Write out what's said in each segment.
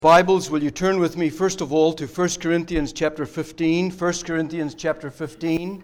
Bibles, will you turn with me first of all to 1 Corinthians chapter 15. 1 Corinthians chapter 15.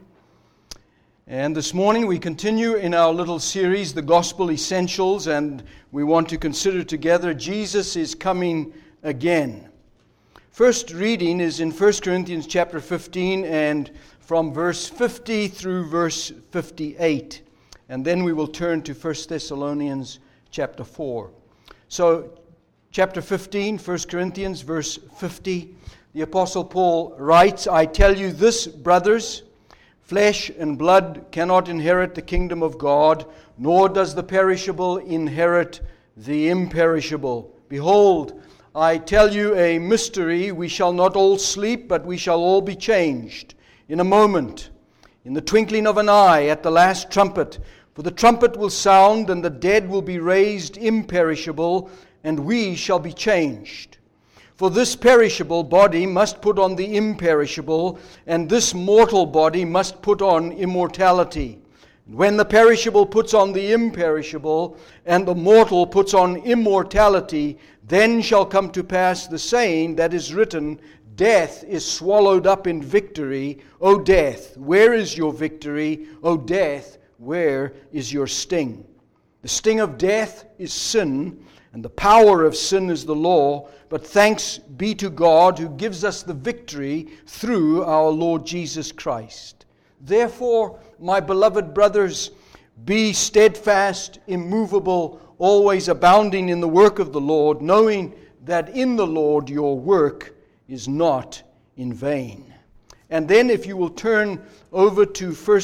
And this morning we continue in our little series, The Gospel Essentials, and we want to consider together Jesus is coming again. First reading is in 1 Corinthians chapter 15 and from verse 50 through verse 58. And then we will turn to 1 Thessalonians chapter 4. So, Chapter 15, 1 Corinthians, verse 50, the Apostle Paul writes, I tell you this, brothers, flesh and blood cannot inherit the kingdom of God, nor does the perishable inherit the imperishable. Behold, I tell you a mystery, we shall not all sleep, but we shall all be changed in a moment, in the twinkling of an eye, at the last trumpet. For the trumpet will sound, and the dead will be raised imperishable, and we shall be changed. For this perishable body must put on the imperishable, and this mortal body must put on immortality. When the perishable puts on the imperishable, and the mortal puts on immortality, then shall come to pass the saying that is written, Death is swallowed up in victory. O death, where is your victory? O death, where is your sting? The sting of death is sin, and the power of sin is the law, but thanks be to God who gives us the victory through our Lord Jesus Christ. Therefore, my beloved brothers, be steadfast, immovable, always abounding in the work of the Lord, knowing that in the Lord your work is not in vain. And then if you will turn over to 1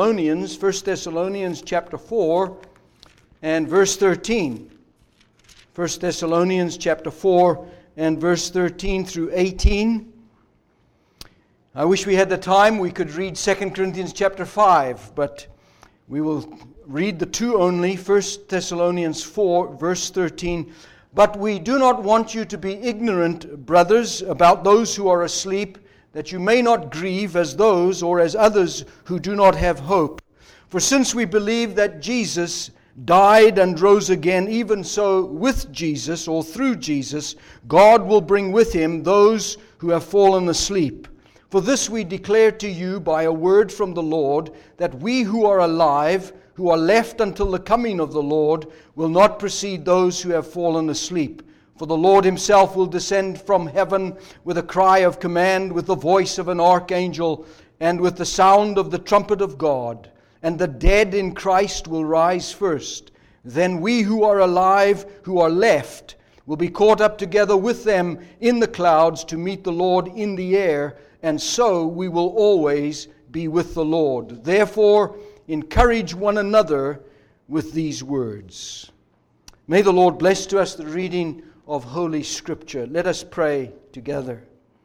Thessalonians chapter 4 and verse 13. 1 Thessalonians chapter 4 and verse 13 through 18. I wish we had the time. We could read 2 Corinthians chapter 5, but we will read the two only. 1 Thessalonians 4, verse 13. But we do not want you to be ignorant, brothers, about those who are asleep, that you may not grieve as those or as others who do not have hope. For since we believe that Jesus died and rose again, even so with Jesus, or through Jesus, God will bring with him those who have fallen asleep. For this we declare to you by a word from the Lord, that we who are alive, who are left until the coming of the Lord, will not precede those who have fallen asleep. For the Lord himself will descend from heaven with a cry of command, with the voice of an archangel, and with the sound of the trumpet of God. And the dead in Christ will rise first. Then we who are alive, who are left, will be caught up together with them in the clouds to meet the Lord in the air, and so we will always be with the Lord. Therefore, encourage one another with these words. May the Lord bless to us the reading of Holy Scripture. Let us pray together.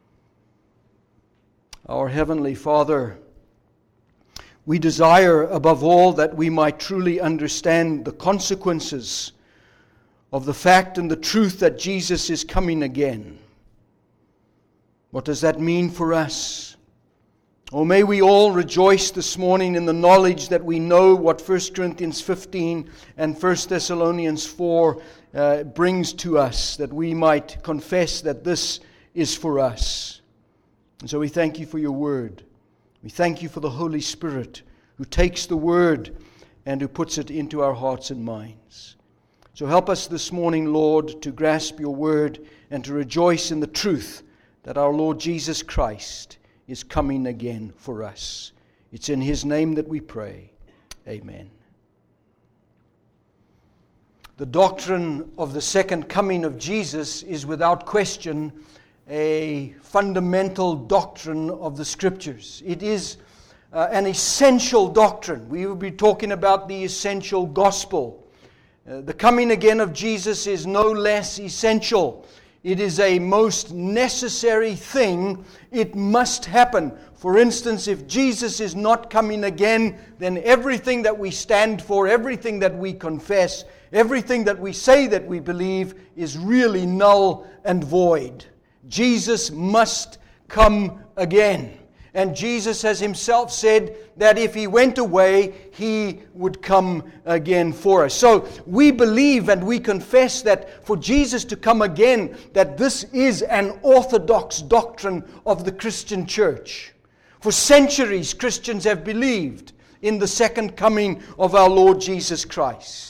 Our Heavenly Father, we desire above all that we might truly understand the consequences of the fact and the truth that Jesus is coming again. What does that mean for us? Oh, may we all rejoice this morning in the knowledge that we know what 1 Corinthians 15 and 1 Thessalonians 4 brings to us, that we might confess that this is for us. And so we thank you for your word. We thank you for the Holy Spirit who takes the word and who puts it into our hearts and minds. So help us this morning, Lord, to grasp your word and to rejoice in the truth that our Lord Jesus Christ is coming again for us. It's in his name that we pray. Amen. The doctrine of the second coming of Jesus is without question a fundamental doctrine of the Scriptures. It is an essential doctrine. We will be talking about the essential gospel. The coming again of Jesus is no less essential. It is a most necessary thing. It must happen. For instance, if Jesus is not coming again, then everything that we stand for, everything that we confess, everything that we say that we believe is really null and void. Jesus must come again. And Jesus has himself said that if he went away, he would come again for us. So we believe and we confess that for Jesus to come again, that this is an orthodox doctrine of the Christian church. For centuries, Christians have believed in the second coming of our Lord Jesus Christ.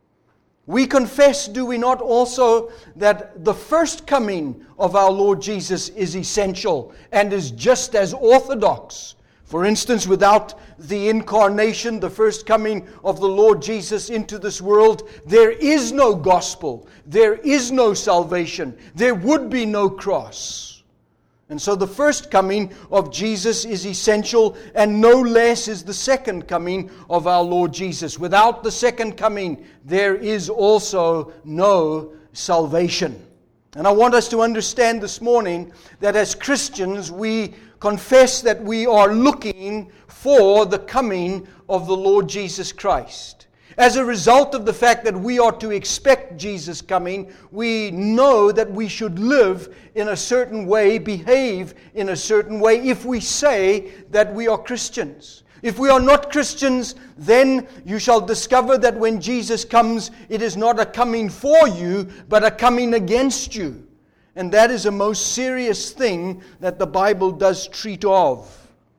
We confess, do we not, also that the first coming of our Lord Jesus is essential and is just as orthodox. For instance, without the incarnation, the first coming of the Lord Jesus into this world, there is no gospel, there is no salvation, there would be no cross. And so the first coming of Jesus is essential, and no less is the second coming of our Lord Jesus. Without the second coming, there is also no salvation. And I want us to understand this morning that as Christians, we confess that we are looking for the coming of the Lord Jesus Christ. As a result of the fact that we are to expect Jesus coming, we know that we should live in a certain way, behave in a certain way, if we say that we are Christians. If we are not Christians, then you shall discover that when Jesus comes, it is not a coming for you, but a coming against you. And that is a most serious thing that the Bible does treat of.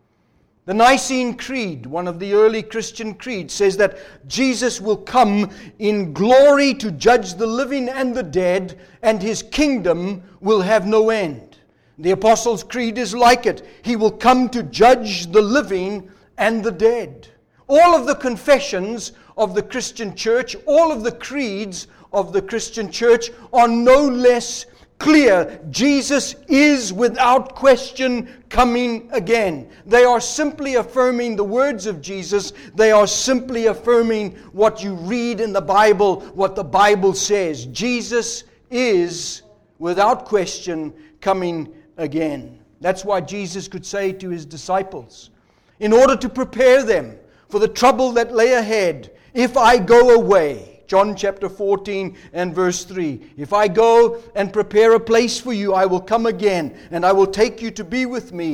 The Nicene Creed, one of the early Christian creeds, says that Jesus will come in glory to judge the living and the dead, and his kingdom will have no end. The Apostles' Creed is like it. He will come to judge the living and the dead. All of the confessions of the Christian church, all of the creeds of the Christian church are no less clear. Jesus is without question coming again. They are simply affirming the words of Jesus. They are simply affirming what you read in the Bible, what the Bible says. Jesus is without question coming again. That's why Jesus could say to his disciples, in order to prepare them for the trouble that lay ahead, if I go away, John chapter 14 and verse 3. If I go and prepare a place for you, I will come again, and I will take you to be with me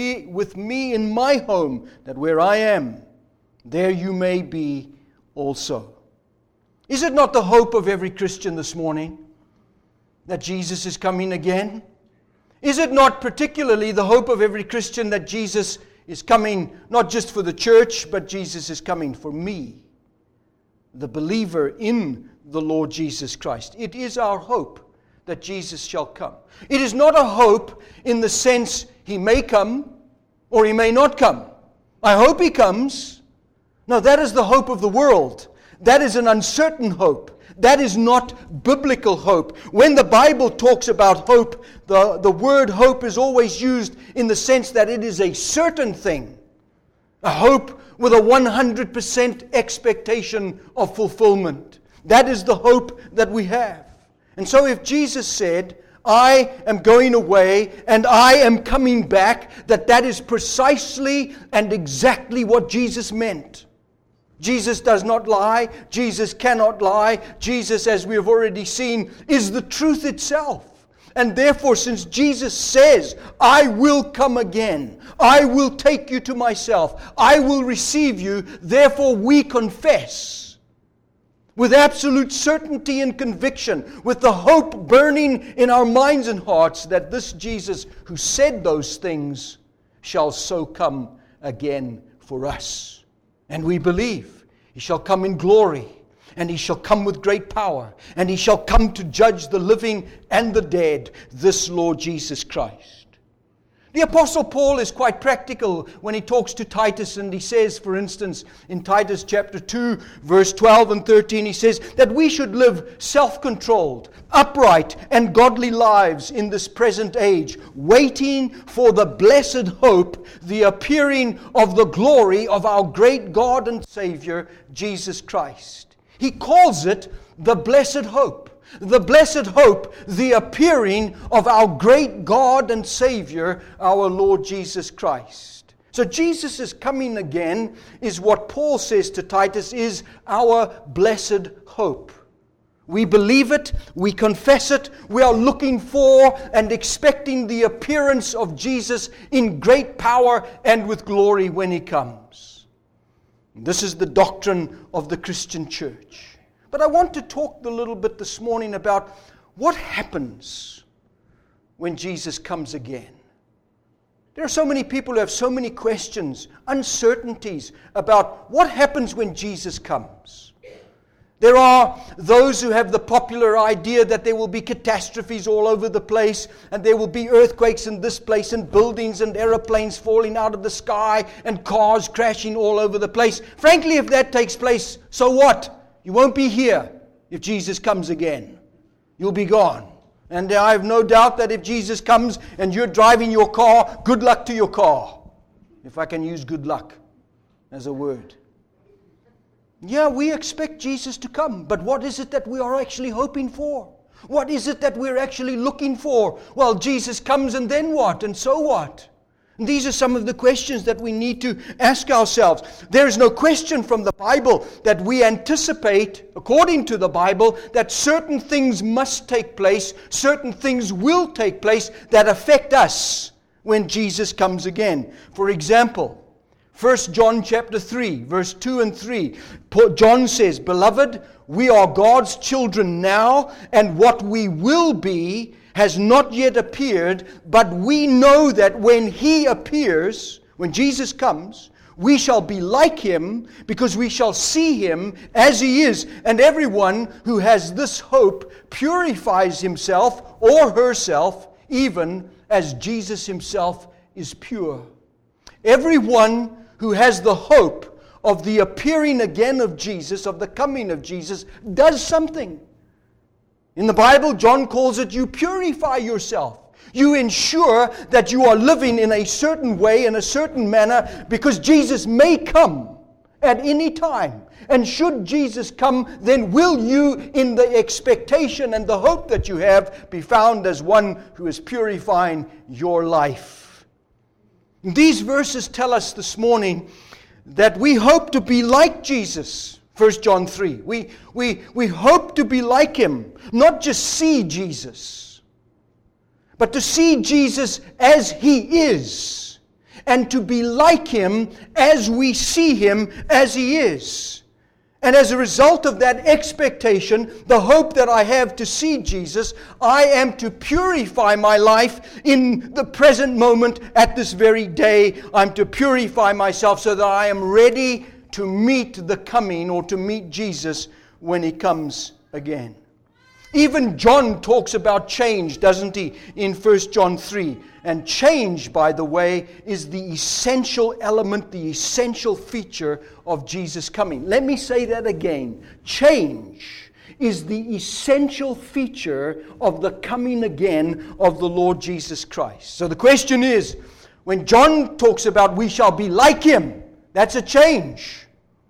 in my home, that where I am, there you may be also. Is it not the hope of every Christian this morning that Jesus is coming again? Is it not particularly the hope of every Christian that Jesus is coming not just for the church, but Jesus is coming for me, the believer in the Lord Jesus Christ? It is our hope that Jesus shall come. It is not a hope in the sense he may come or he may not come. I hope he comes. No, that is the hope of the world. That is an uncertain hope. That is not biblical hope. When the Bible talks about hope, the word hope is always used in the sense that it is a certain thing. A hope with a 100% expectation of fulfillment. That is the hope that we have. And so if Jesus said, I am going away and I am coming back, that is precisely and exactly what Jesus meant. Jesus does not lie. Jesus cannot lie. Jesus, as we have already seen, is the truth itself. And therefore, since Jesus says, I will come again, I will take you to myself, I will receive you, therefore we confess with absolute certainty and conviction, with the hope burning in our minds and hearts, that this Jesus who said those things shall so come again for us. And we believe he shall come in glory, and he shall come with great power, and he shall come to judge the living and the dead, this Lord Jesus Christ. The Apostle Paul is quite practical when he talks to Titus, and he says, for instance, in Titus chapter 2, verse 12 and 13, he says that we should live self-controlled, upright, and godly lives in this present age, waiting for the blessed hope, the appearing of the glory of our great God and Savior, Jesus Christ. He calls it the blessed hope. The blessed hope, the appearing of our great God and Savior, our Lord Jesus Christ. So Jesus is coming again is what Paul says to Titus is our blessed hope. We believe it, we confess it, we are looking for and expecting the appearance of Jesus in great power and with glory when He comes. This is the doctrine of the Christian church. But I want to talk a little bit this morning about what happens when Jesus comes again. There are so many people who have so many questions, uncertainties about what happens when Jesus comes. There are those who have the popular idea that there will be catastrophes all over the place, and there will be earthquakes in this place, and buildings and aeroplanes falling out of the sky, and cars crashing all over the place. Frankly, if that takes place, so what? You won't be here if Jesus comes again. You'll be gone. And I have no doubt that if Jesus comes and you're driving your car, good luck to your car. If I can use good luck as a word. Yeah, we expect Jesus to come, but what is it that we are actually hoping for? What is it that we're actually looking for? Well, Jesus comes and then what? And so what? And these are some of the questions that we need to ask ourselves. There is no question from the Bible that we anticipate, according to the Bible, that certain things must take place, certain things will take place that affect us when Jesus comes again. For example, 1 John chapter 3, verse 2 and 3. John says, "Beloved, we are God's children now, and what we will be has not yet appeared, but we know that when He appears, when Jesus comes, we shall be like Him, because we shall see Him as He is. And everyone who has this hope purifies himself or herself, even as Jesus Himself is pure." Everyone who has the hope of the appearing again of Jesus, of the coming of Jesus, does something. In the Bible, John calls it, you purify yourself. You ensure that you are living in a certain way, in a certain manner, because Jesus may come at any time. And should Jesus come, then will you, in the expectation and the hope that you have, be found as one who is purifying your life. These verses tell us this morning that we hope to be like Jesus. 1 John 3. We hope to be like Him. Not just see Jesus, but to see Jesus as He is. And to be like Him as we see Him as He is. And as a result of that expectation, the hope that I have to see Jesus, I am to purify my life in the present moment at this very day. I'm to purify myself so that I am ready to meet the coming or to meet Jesus when He comes again. Even John talks about change, doesn't he, in 1 John 3. And change, by the way, is the essential element, the essential feature of Jesus coming. Let me say that again. Change is the essential feature of the coming again of the Lord Jesus Christ. So the question is, when John talks about we shall be like Him, that's a change.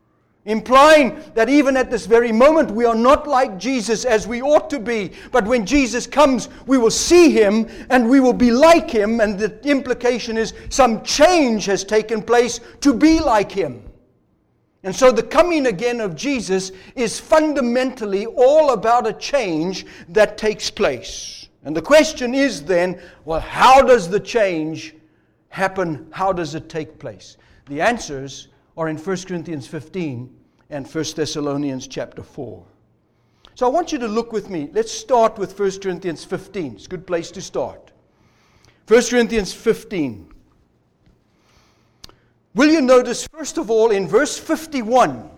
Implying that even at this very moment we are not like Jesus as we ought to be. But when Jesus comes, we will see Him and we will be like Him. And the implication is some change has taken place to be like Him. And so the coming again of Jesus is fundamentally all about a change that takes place. And the question is then, well, how does the change happen? How does it take place? The answers are in 1 Corinthians 15 and 1 Thessalonians chapter 4. So I want you to look with me. Let's start with 1 Corinthians 15. It's a good place to start. 1 Corinthians 15. Will you notice, first of all, in verse 51,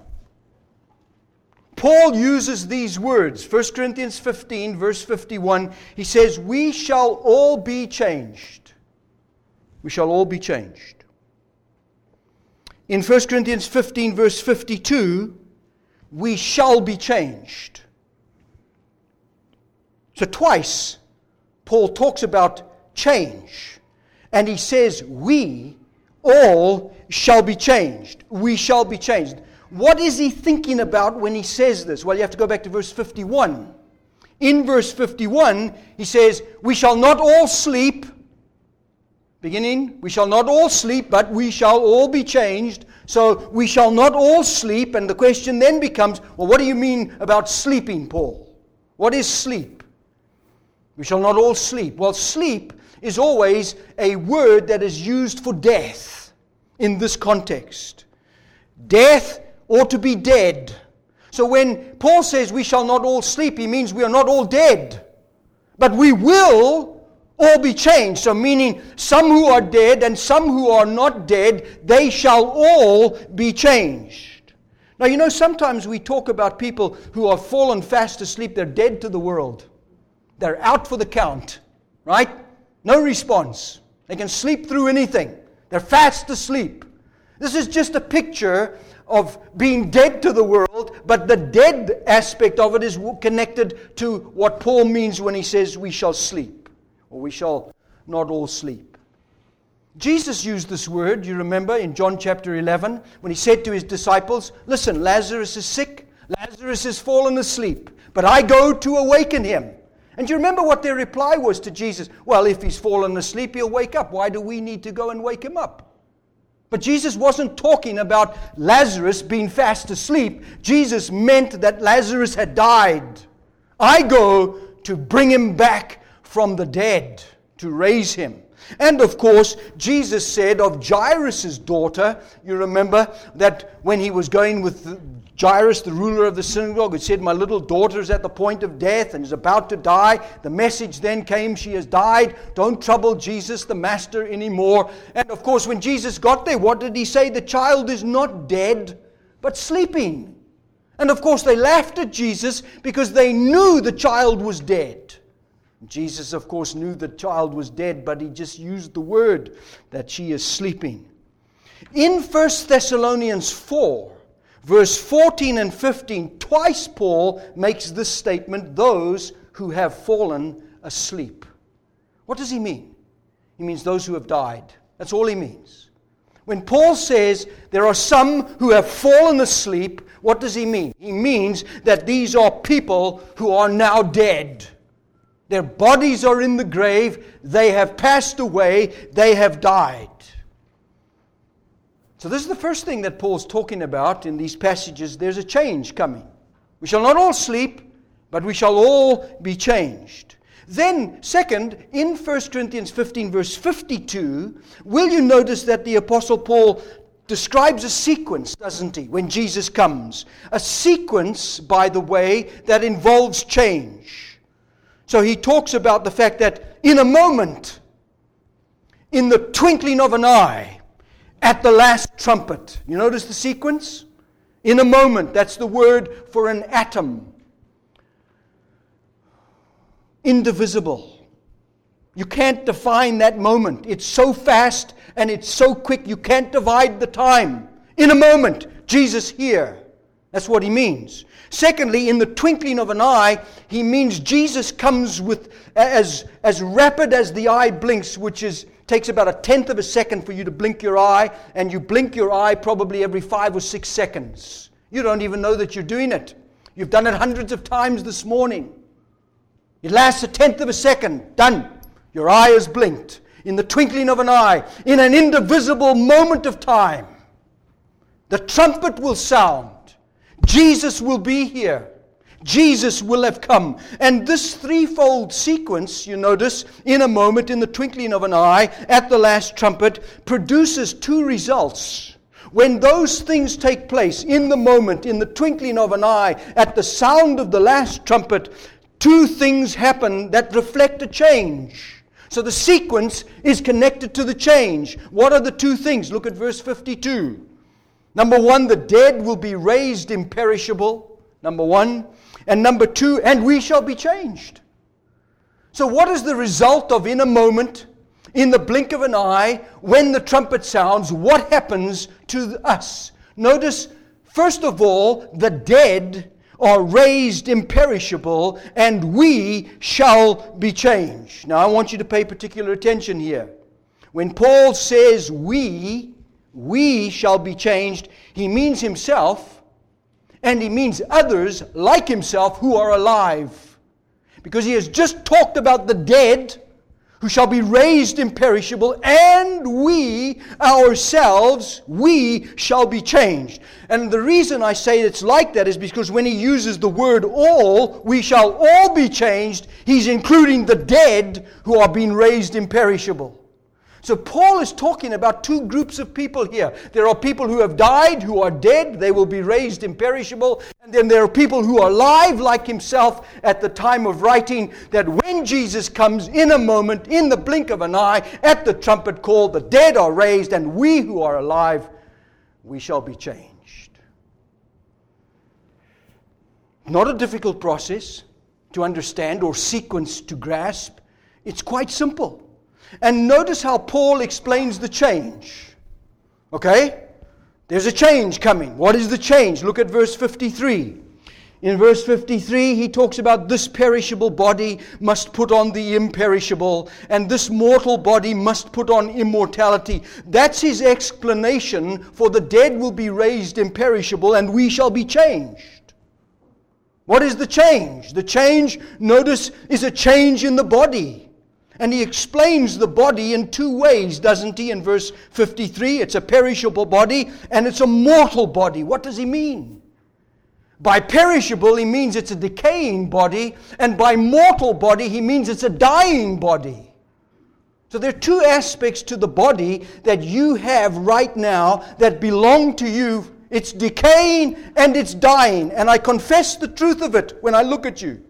Paul uses these words. 1 Corinthians 15, verse 51, he says, we shall all be changed. We shall all be changed. In 1 Corinthians 15, verse 52, we shall be changed. So twice, Paul talks about change. And he says, we all shall be changed. We shall be changed. What is he thinking about when he says this? Well, you have to go back to verse 51. In verse 51, he says, we shall not all sleep. Beginning, we shall not all sleep, but we shall all be changed. So we shall not all sleep. And the question then becomes, well, what do you mean about sleeping, Paul? What is sleep? We shall not all sleep. Well, sleep is always a word that is used for death in this context. Death or to be dead. So when Paul says we shall not all sleep, he means we are not all dead. But we will all be changed. So meaning some who are dead and some who are not dead, they shall all be changed. Now you know, sometimes we talk about people who are fallen fast asleep. They're dead to the world. They're out for the count. Right? No response. They can sleep through anything. They're fast asleep. This is just a picture of being dead to the world, but the dead aspect of it is connected to what Paul means when he says we shall sleep, or we shall not all sleep. Jesus used this word, you remember, in John chapter 11, when he said to his disciples, listen, Lazarus is sick, Lazarus has fallen asleep, but I go to awaken him. And you remember what their reply was to Jesus? Well, if he's fallen asleep, he'll wake up. Why do we need to go and wake him up? But Jesus wasn't talking about Lazarus being fast asleep. Jesus meant that Lazarus had died. I go to bring him back from the dead, to raise him. And of course, Jesus said of Jairus' daughter, you remember that when he was going with Jairus, the ruler of the synagogue, had said, my little daughter is at the point of death and is about to die. The message then came, she has died. Don't trouble Jesus, the master, anymore. And of course, when Jesus got there, what did he say? The child is not dead, but sleeping. And of course, they laughed at Jesus because they knew the child was dead. Jesus, of course, knew the child was dead, but he just used the word that she is sleeping. In 1 Thessalonians 4, verse 14 and 15, twice Paul makes this statement, those who have fallen asleep. What does he mean? He means those who have died. That's all he means. When Paul says there are some who have fallen asleep, what does he mean? He means that these are people who are now dead. Their bodies are in the grave, they have passed away, they have died. So this is the first thing that Paul's talking about in these passages. There's a change coming. We shall not all sleep, but we shall all be changed. Then, second, in 1 Corinthians 15, verse 52, will you notice that the Apostle Paul describes a sequence, doesn't he, when Jesus comes? A sequence, by the way, that involves change. So he talks about the fact that in a moment, in the twinkling of an eye, at the last trumpet. You notice the sequence? In a moment, that's the word for an atom. Indivisible. You can't define that moment. It's so fast and it's so quick, you can't divide the time. In a moment, Jesus here. That's what he means. Secondly, in the twinkling of an eye, he means Jesus comes with as rapid as the eye blinks, which takes about 1/10 of a second for you to blink your eye, and you blink your eye probably every 5 or 6 seconds. You don't even know that you're doing it. You've done it hundreds of times this morning. It lasts 1/10 of a second. Done. Your eye is blinked. In the twinkling of an eye, in an indivisible moment of time, the trumpet will sound. Jesus will be here. Jesus will have come. And this threefold sequence, you notice, in a moment, in the twinkling of an eye, at the last trumpet, produces two results. When those things take place, in the moment, in the twinkling of an eye, at the sound of the last trumpet, two things happen that reflect a change. So the sequence is connected to the change. What are the two things? Look at verse 52. Number one, the dead will be raised imperishable. Number one. And number two, and we shall be changed. So what is the result of in a moment, in the blink of an eye, when the trumpet sounds, what happens to us? Notice, first of all, the dead are raised imperishable, and we shall be changed. Now I want you to pay particular attention here. When Paul says we shall be changed, he means himself, and he means others like himself who are alive. Because he has just talked about the dead who shall be raised imperishable, and we ourselves, we shall be changed. And the reason I say it's like that is because when he uses the word all, we shall all be changed, he's including the dead who are being raised imperishable. So Paul is talking about two groups of people here. There are people who have died, who are dead, they will be raised imperishable. And then there are people who are alive like himself at the time of writing, that when Jesus comes in a moment, in the blink of an eye, at the trumpet call, the dead are raised, and we who are alive, we shall be changed. Not a difficult process to understand or sequence to grasp. It's quite simple. And notice how Paul explains the change. Okay? There's a change coming. What is the change? Look at verse 53. In verse 53, he talks about this perishable body must put on the imperishable, and this mortal body must put on immortality. That's his explanation for the dead will be raised imperishable, and we shall be changed. What is the change? The change, notice, is a change in the body. And he explains the body in two ways, doesn't he? In verse 53, it's a perishable body and it's a mortal body. What does he mean? By perishable, he means it's a decaying body. And by mortal body, he means it's a dying body. So there are two aspects to the body that you have right now that belong to you. It's decaying and it's dying. And I confess the truth of it when I look at you.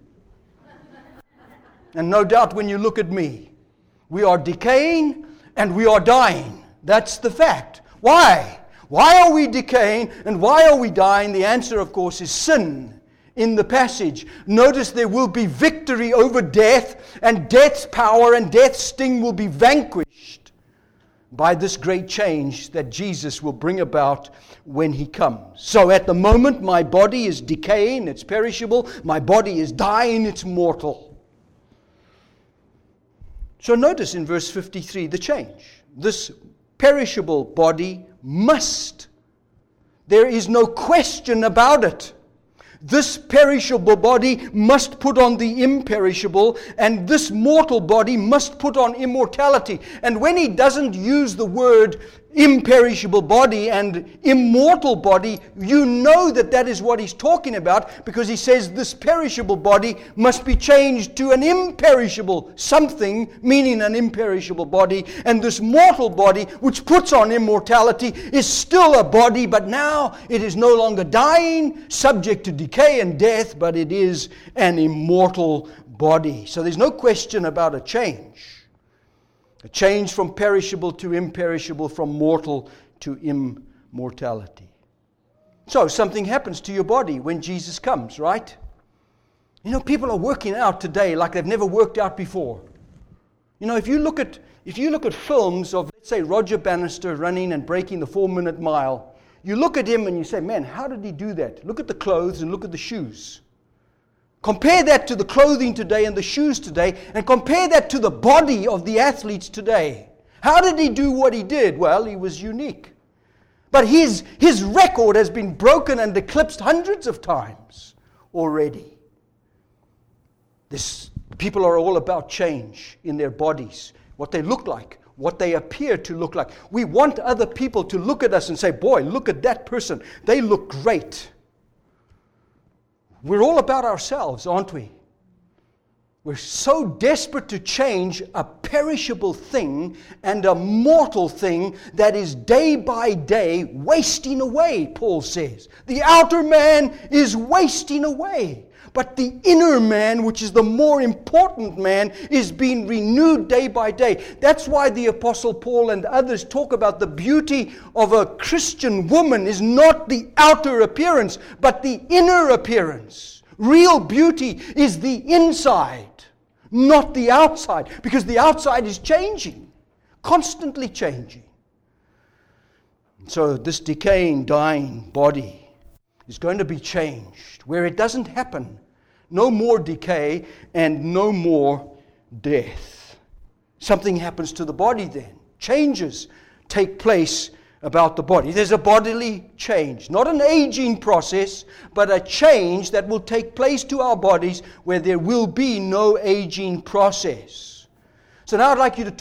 And no doubt when you look at me, we are decaying and we are dying. That's the fact. Why? Why are we decaying and why are we dying? The answer, of course, is sin in the passage. Notice there will be victory over death, and death's power and death's sting will be vanquished by this great change that Jesus will bring about when he comes. So at the moment, my body is decaying, it's perishable. My body is dying, it's mortal. So notice in verse 53 the change. This perishable body must. There is no question about it. This perishable body must put on the imperishable, and this mortal body must put on immortality. And when he doesn't use the word imperishable body and immortal body, you know that that is what he's talking about, because he says this perishable body must be changed to an imperishable something, meaning an imperishable body, and this mortal body, which puts on immortality, is still a body, but now it is no longer dying, subject to decay and death, but it is an immortal body. So there's no question about a change. A change from perishable to imperishable, from mortal to immortality. So something happens to your body when Jesus comes, right? You know, people are working out today like they've never worked out before. You know, if you look at films of, let's say, Roger Bannister running and breaking the 4-minute mile, you look at him and you say, man, how did he do that? Look at the clothes and look at the shoes. Compare that to the clothing today and the shoes today, and compare that to the body of the athletes today. How did he do what he did? Well, he was unique. But his record has been broken and eclipsed hundreds of times already. People are all about change in their bodies, what they look like, what they appear to look like. We want other people to look at us and say, boy, look at that person. They look great. We're all about ourselves, aren't we? We're so desperate to change a perishable thing and a mortal thing that is day by day wasting away, Paul says. The outer man is wasting away. But the inner man, which is the more important man, is being renewed day by day. That's why the Apostle Paul and others talk about the beauty of a Christian woman is not the outer appearance, but the inner appearance. Real beauty is the inside, not the outside, because the outside is changing, constantly changing. So this decaying, dying body is going to be changed, where it doesn't happen. No more decay and no more death. Something happens to the body then. Changes take place about the body. There's a bodily change. Not an aging process, but a change that will take place to our bodies where there will be no aging process. So now I'd like you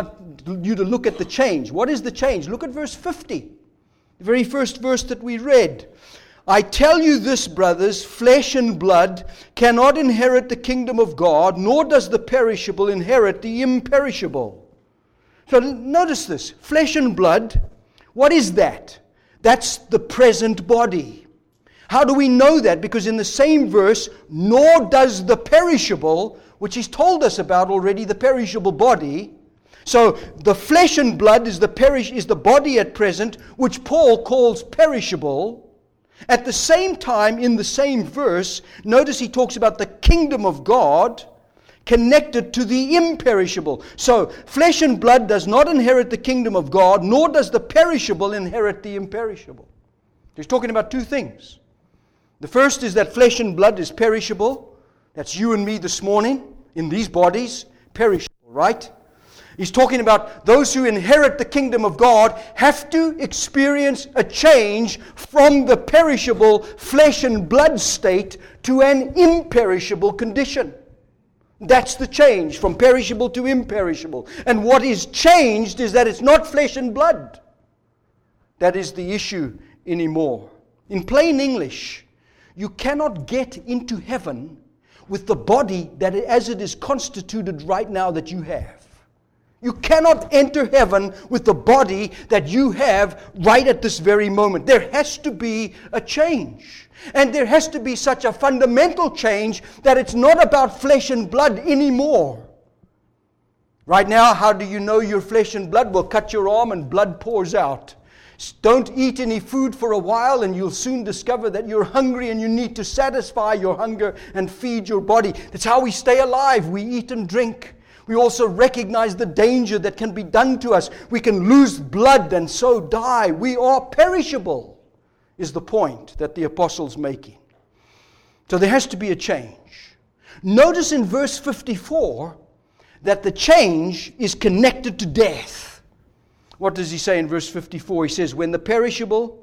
to look at the change. What is the change? Look at verse 50. The very first verse that we read. I tell you this, brothers, flesh and blood cannot inherit the kingdom of God, nor does the perishable inherit the imperishable. So notice this. Flesh and blood, what is that? That's the present body. How do we know that? Because in the same verse, nor does the perishable, which he's told us about already, the perishable body. So the flesh and blood is the body at present, which Paul calls perishable. At the same time, in the same verse, notice he talks about the kingdom of God connected to the imperishable. So flesh and blood does not inherit the kingdom of God, nor does the perishable inherit the imperishable. He's talking about two things. The first is that flesh and blood is perishable. That's you and me this morning, in these bodies, perishable, right? He's talking about those who inherit the kingdom of God have to experience a change from the perishable flesh and blood state to an imperishable condition. That's the change, from perishable to imperishable. And what is changed is that it's not flesh and blood that is the issue anymore. In plain English, you cannot get into heaven with the body that as it is constituted right now that you have. You cannot enter heaven with the body that you have right at this very moment. There has to be a change. And there has to be such a fundamental change that it's not about flesh and blood anymore. Right now, how do you know you're flesh and blood? Well, cut your arm and blood pours out. Don't eat any food for a while and you'll soon discover that you're hungry and you need to satisfy your hunger and feed your body. That's how we stay alive. We eat and drink. We also recognize the danger that can be done to us. We can lose blood and so die. We are perishable, is the point that the apostle's making. So there has to be a change. Notice in verse 54 that the change is connected to death. What does he say in verse 54? He says, when the perishable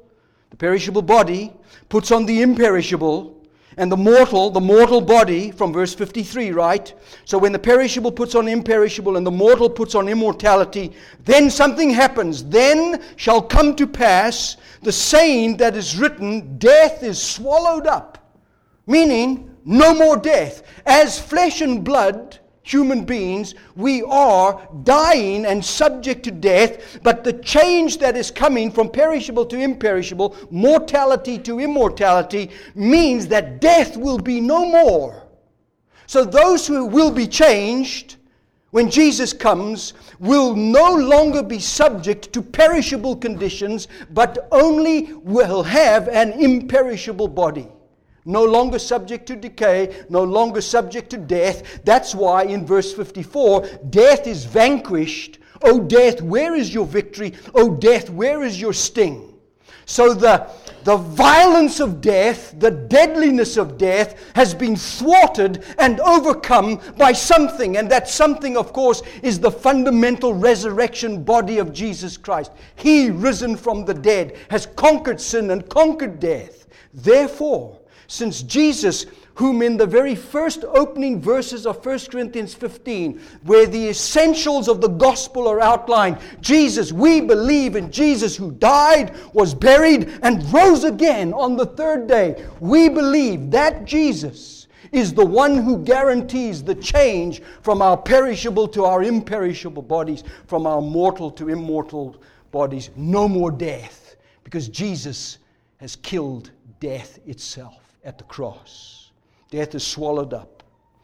body puts on the imperishable, and the mortal body, from verse 53, right? So when the perishable puts on imperishable and the mortal puts on immortality, then something happens. Then shall come to pass the saying that is written, death is swallowed up. Meaning, no more death. As flesh and blood, human beings, we are dying and subject to death, but the change that is coming from perishable to imperishable, mortality to immortality, means that death will be no more. So those who will be changed when Jesus comes will no longer be subject to perishable conditions, but only will have an imperishable body. No longer subject to decay, no longer subject to death. That's why in verse 54, death is vanquished. O death, where is your victory? O death, where is your sting? So the violence of death, the deadliness of death has been thwarted and overcome by something. And that something, of course, is the fundamental resurrection body of Jesus Christ. He, risen from the dead, has conquered sin and conquered death. Therefore, since Jesus, whom in the very first opening verses of 1 Corinthians 15, where the essentials of the gospel are outlined, Jesus, we believe in Jesus who died, was buried, and rose again on the third day. We believe that Jesus is the one who guarantees the change from our perishable to our imperishable bodies, from our mortal to immortal bodies. No more death, because Jesus has killed death itself at the cross. Death is swallowed up.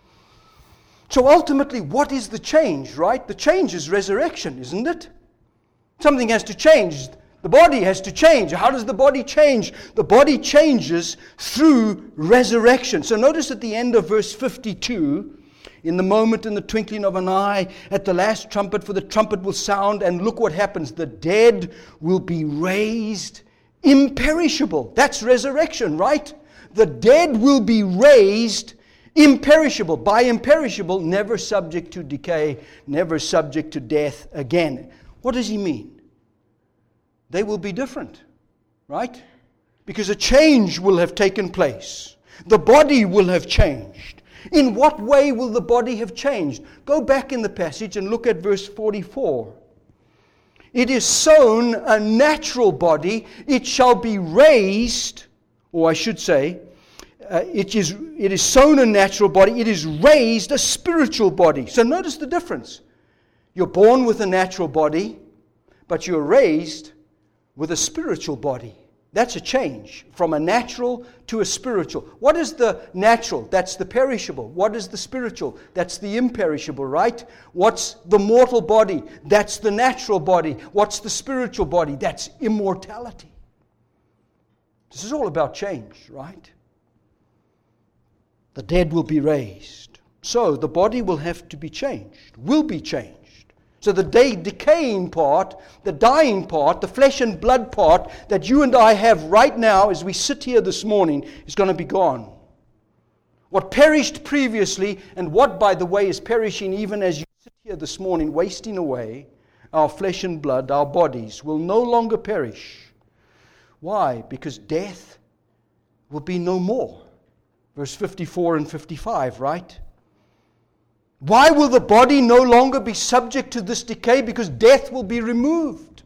So ultimately, what is the change, right? The change is resurrection, isn't it? Something has to change. The body has to change. How does the body change? The body changes through resurrection. So notice at the end of verse 52, in the moment, in the twinkling of an eye, at the last trumpet, for the trumpet will sound, and look what happens. The dead will be raised imperishable. That's resurrection, right? The dead will be raised imperishable. By imperishable, never subject to decay, never subject to death again. What does he mean? They will be different, right? Because a change will have taken place. The body will have changed. In what way will the body have changed? Go back in the passage and look at verse 44. It is sown a natural body, it shall be raised, or I should say, it is sown a natural body, it is raised a spiritual body. So notice the difference. You're born with a natural body, but you're raised with a spiritual body. That's a change from a natural to a spiritual. What is the natural? That's the perishable. What is the spiritual? That's the imperishable, right? What's the mortal body? That's the natural body. What's the spiritual body? That's immortality. This is all about change, right? The dead will be raised. So the body will have to be changed, will be changed. So the decaying part, the dying part, the flesh and blood part that you and I have right now as we sit here this morning is going to be gone. What perished previously, and what, by the way, is perishing even as you sit here this morning, wasting away, our flesh and blood, our bodies, will no longer perish. Why? Because death will be no more. Verse 54 and 55, right? Why will the body no longer be subject to this decay? Because death will be removed.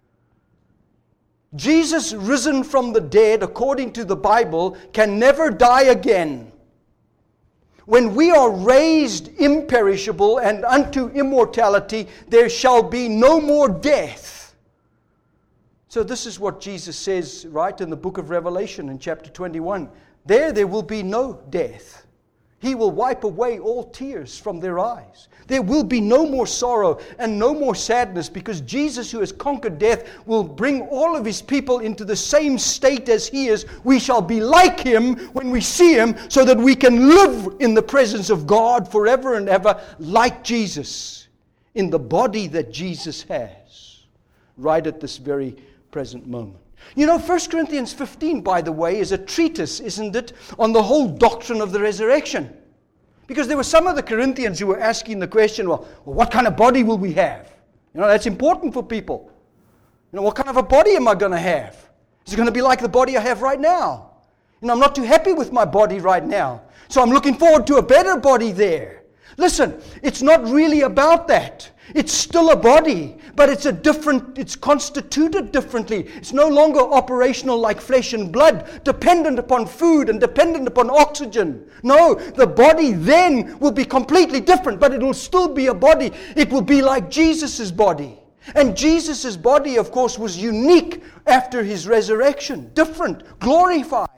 Jesus, risen from the dead, according to the Bible, can never die again. When we are raised imperishable and unto immortality, there shall be no more death. So this is what Jesus says right in the book of Revelation in chapter 21. There will be no death. He will wipe away all tears from their eyes. There will be no more sorrow and no more sadness, because Jesus, who has conquered death, will bring all of His people into the same state as He is. We shall be like Him when we see Him, so that we can live in the presence of God forever and ever, like Jesus, in the body that Jesus has, right at this very present moment. You know, 1 Corinthians 15, by the way, is a treatise, isn't it, on the whole doctrine of the resurrection. Because there were some of the Corinthians who were asking the question, well, what kind of body will we have? You know, that's important for people. You know, what kind of a body am I going to have? Is it going to be like the body I have right now? You know, I'm not too happy with my body right now. So I'm looking forward to a better body there. Listen, it's not really about that. It's still a body, but it's constituted differently. It's no longer operational like flesh and blood, dependent upon food and dependent upon oxygen. No, the body then will be completely different, but it will still be a body. It will be like Jesus' body. And Jesus' body, of course, was unique after His resurrection, different, glorified.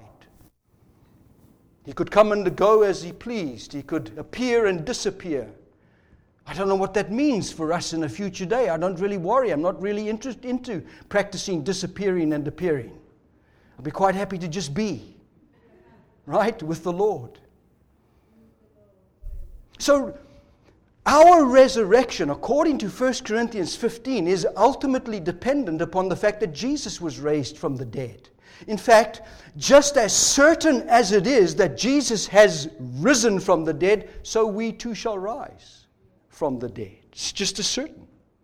He could come and go as He pleased. He could appear and disappear. I don't know what that means for us in a future day. I don't really worry. I'm not really interested into practicing disappearing and appearing. I'll be quite happy to just be, right, with the Lord. So, our resurrection, according to 1 Corinthians 15, is ultimately dependent upon the fact that Jesus was raised from the dead. In fact, just as certain as it is that Jesus has risen from the dead, so we too shall rise from the dead. It's just as certain.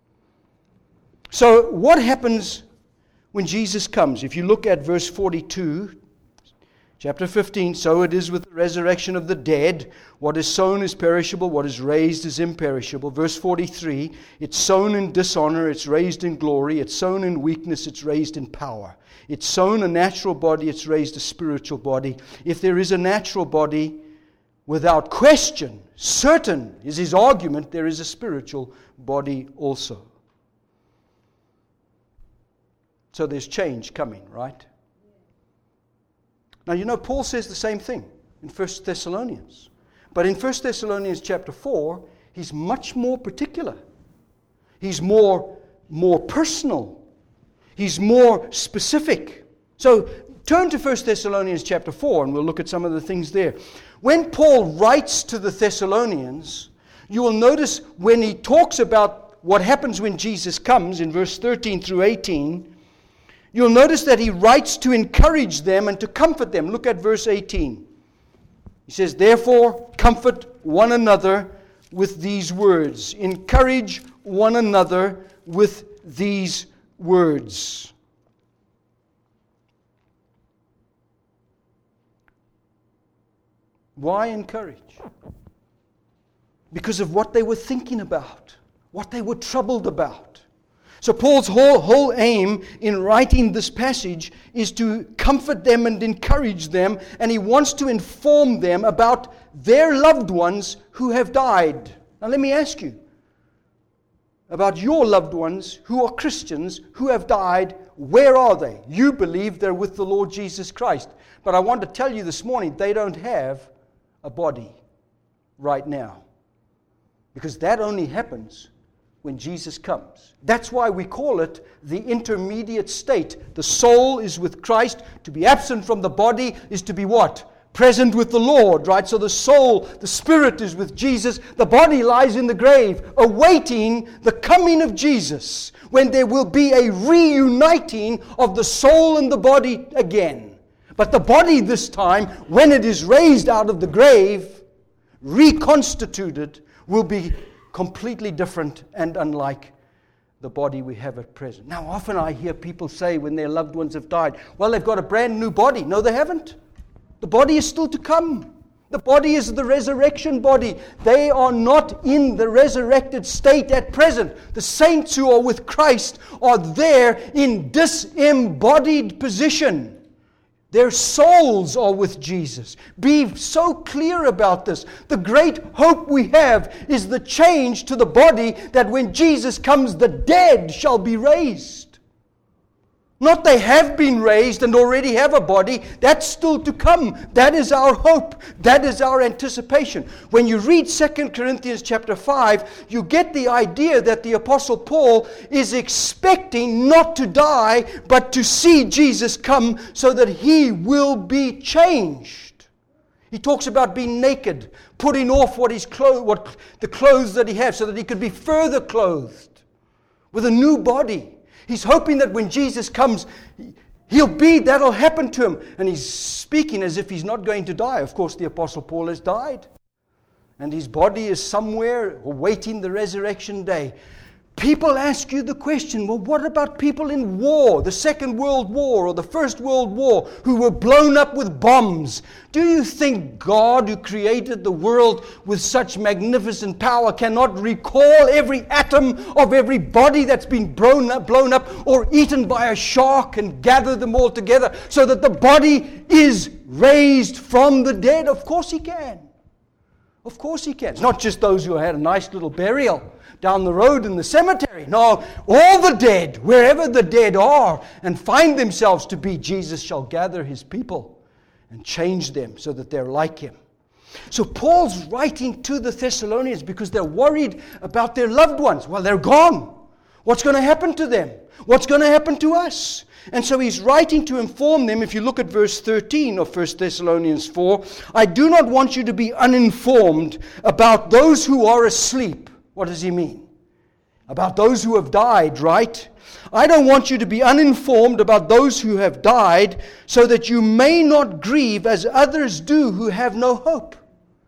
So what happens when Jesus comes? If you look at verse 42, chapter 15, so it is with the resurrection of the dead. What is sown is perishable, what is raised is imperishable. Verse 43, it's sown in dishonor, it's raised in glory. It's sown in weakness, it's raised in power. It's sown a natural body, it's raised a spiritual body. If there is a natural body, without question, certain is his argument, there is a spiritual body also. So there's change coming, right? Now, you know, Paul says the same thing in 1 Thessalonians. But in 1 Thessalonians chapter 4, he's much more particular. He's more personal. He's more specific. So turn to 1 Thessalonians chapter 4 and we'll look at some of the things there. When Paul writes to the Thessalonians, you will notice when he talks about what happens when Jesus comes in verse 13 through 18, you'll notice that he writes to encourage them and to comfort them. Look at verse 18. He says, therefore, comfort one another with these words. Encourage one another with these words. Why encourage? Because of what they were thinking about, what they were troubled about. So Paul's whole aim in writing this passage is to comfort them and encourage them, and he wants to inform them about their loved ones who have died. Now let me ask you, about your loved ones who are Christians who have died, where are they? You believe they're with the Lord Jesus Christ. But I want to tell you this morning, they don't have a body right now. Because that only happens when Jesus comes. That's why we call it the intermediate state. The soul is with Christ. To be absent from the body is to be what? Present with the Lord, right? So the soul, the spirit is with Jesus. The body lies in the grave, awaiting the coming of Jesus, when there will be a reuniting of the soul and the body again. But the body this time, when it is raised out of the grave, reconstituted, will be completely different and unlike the body we have at present. Now, often I hear people say when their loved ones have died, well, they've got a brand new body. No, they haven't. The body is still to come. The body is the resurrection body. They are not in the resurrected state at present. The saints who are with Christ are there in disembodied position. Their souls are with Jesus. Be so clear about this. The great hope we have is the change to the body, that when Jesus comes, the dead shall be raised. Not they have been raised and already have a body. That's still to come. That is our hope. That is our anticipation. When you read 2 Corinthians chapter 5, you get the idea that the Apostle Paul is expecting not to die, but to see Jesus come so that he will be changed. He talks about being naked, putting off the clothes that he has, so that he could be further clothed with a new body. He's hoping that when Jesus comes, that'll happen to him. And he's speaking as if he's not going to die. Of course, the Apostle Paul has died. And his body is somewhere awaiting the resurrection day. People ask you the question, well, what about people in war, the Second World War or the First World War, who were blown up with bombs? Do you think God, who created the world with such magnificent power, cannot recall every atom of every body that's been blown up or eaten by a shark and gather them all together so that the body is raised from the dead? Of course He can. Of course He can. It's not just those who had a nice little burial down the road in the cemetery. No, all the dead, wherever the dead are and find themselves to be, Jesus shall gather His people and change them so that they're like Him. So Paul's writing to the Thessalonians because they're worried about their loved ones. Well, they're gone. What's going to happen to them? What's going to happen to us? And so he's writing to inform them. If you look at verse 13 of 1 Thessalonians 4, I do not want you to be uninformed about those who are asleep. What does he mean? About those who have died, right? I don't want you to be uninformed about those who have died, so that you may not grieve as others do who have no hope.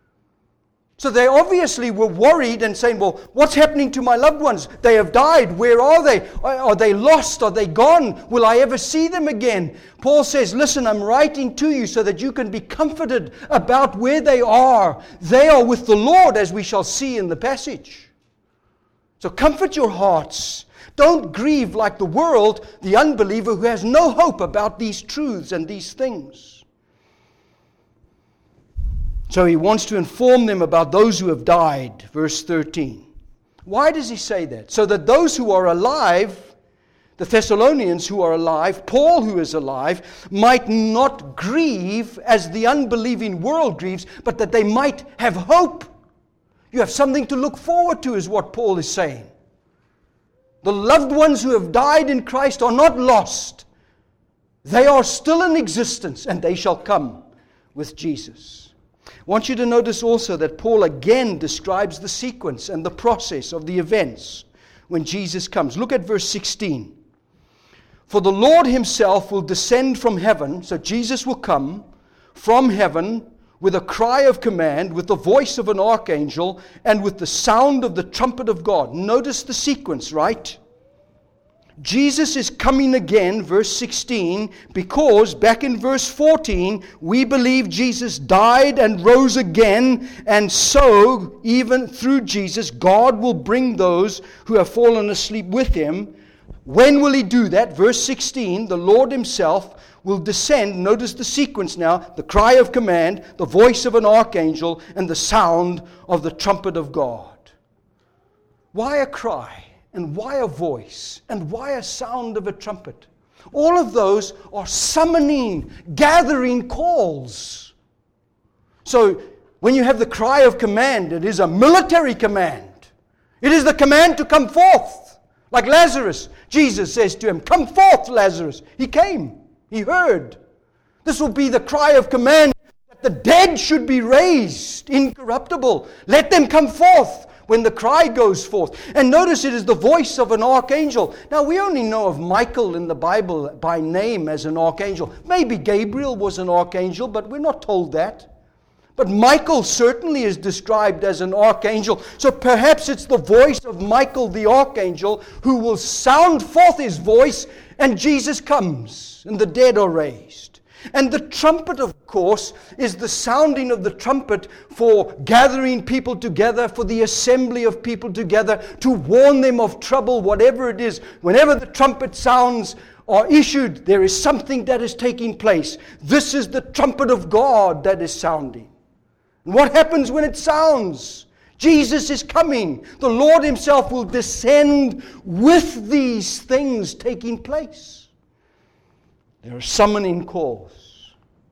So they obviously were worried and saying, well, what's happening to my loved ones? They have died. Where are they? Are they lost? Are they gone? Will I ever see them again? Paul says, listen, I'm writing to you so that you can be comforted about where they are. They are with the Lord, as we shall see in the passage. So comfort your hearts. Don't grieve like the world, the unbeliever who has no hope about these truths and these things. So he wants to inform them about those who have died. Verse 13. Why does he say that? So that those who are alive, the Thessalonians who are alive, Paul who is alive, might not grieve as the unbelieving world grieves, but that they might have hope. You have something to look forward to, is what Paul is saying. The loved ones who have died in Christ are not lost. They are still in existence, and they shall come with Jesus. I want you to notice also that Paul again describes the sequence and the process of the events when Jesus comes. Look at verse 16. For the Lord Himself will descend from heaven, so Jesus will come from heaven with a cry of command, with the voice of an archangel, and with the sound of the trumpet of God. Notice the sequence, right? Jesus is coming again, verse 16, because back in verse 14, we believe Jesus died and rose again, and so, even through Jesus, God will bring those who have fallen asleep with Him. When will He do that? Verse 16, the Lord Himself will descend. Notice the sequence now: the cry of command, the voice of an archangel, and the sound of the trumpet of God. Why a cry? And why a voice? And why a sound of a trumpet? All of those are summoning, gathering calls. So when you have the cry of command, it is a military command. It is the command to come forth. Like Lazarus, Jesus says to him, "Come forth, Lazarus." He came. He heard. This will be the cry of command that the dead should be raised incorruptible. Let them come forth when the cry goes forth. And notice it is the voice of an archangel. Now we only know of Michael in the Bible by name as an archangel. Maybe Gabriel was an archangel, but we're not told that. But Michael certainly is described as an archangel. So perhaps it's the voice of Michael the archangel who will sound forth his voice, and Jesus comes and the dead are raised. And the trumpet, of course, is the sounding of the trumpet for gathering people together, for the assembly of people together, to warn them of trouble, whatever it is. Whenever the trumpet sounds are issued, there is something that is taking place. This is the trumpet of God that is sounding. And what happens when it sounds? Jesus is coming. The Lord Himself will descend with these things taking place. There are summoning calls.